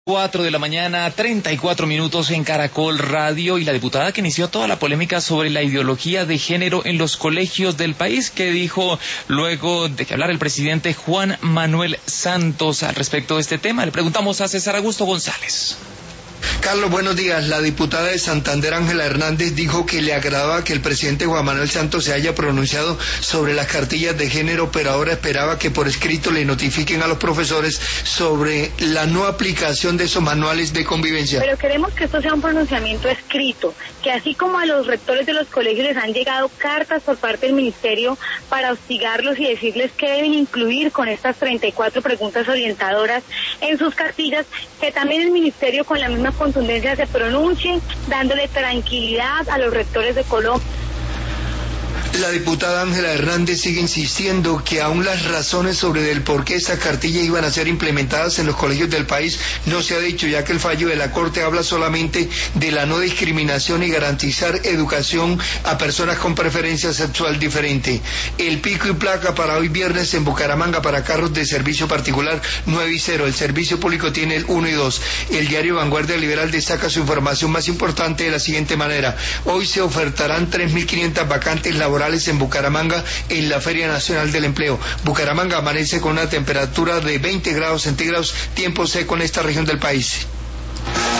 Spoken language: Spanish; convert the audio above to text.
4 de la mañana, 34 minutos en Caracol Radio, y la diputada que inició toda la polémica sobre la ideología de género en los colegios del país, que dijo luego de que hablara el presidente Juan Manuel Santos al respecto de este tema. Le preguntamos a César Augusto González. Carlos, buenos días. La diputada de Santander, Ángela Hernández, dijo que le agradaba que el presidente Juan Manuel Santos se haya pronunciado sobre las cartillas de género, pero ahora esperaba que por escrito le notifiquen a los profesores sobre la no aplicación de esos manuales de convivencia. Pero queremos que esto sea un pronunciamiento escrito, que así como a los rectores de los colegios les han llegado cartas por parte del ministerio para hostigarlos y decirles que deben incluir con estas 34 preguntas orientadoras en sus cartillas, que también el ministerio con la misma contundencia se pronuncie, dándole tranquilidad a los rectores de Colombia. La diputada Ángela Hernández sigue insistiendo que aún las razones sobre el por qué estas cartillas iban a ser implementadas en los colegios del país no se ha dicho, ya que el fallo de la Corte habla solamente de la no discriminación y garantizar educación a personas con preferencia sexual diferente. El pico y placa para hoy viernes en Bucaramanga para carros de servicio particular 9 y 0. El servicio público tiene el 1 y 2. El diario Vanguardia Liberal destaca su información más importante de la siguiente manera: hoy se ofertarán 3.500 vacantes laborales en Bucaramanga en la Feria Nacional del Empleo. Bucaramanga amanece con una temperatura de 20 grados centígrados, tiempo seco en esta región del país.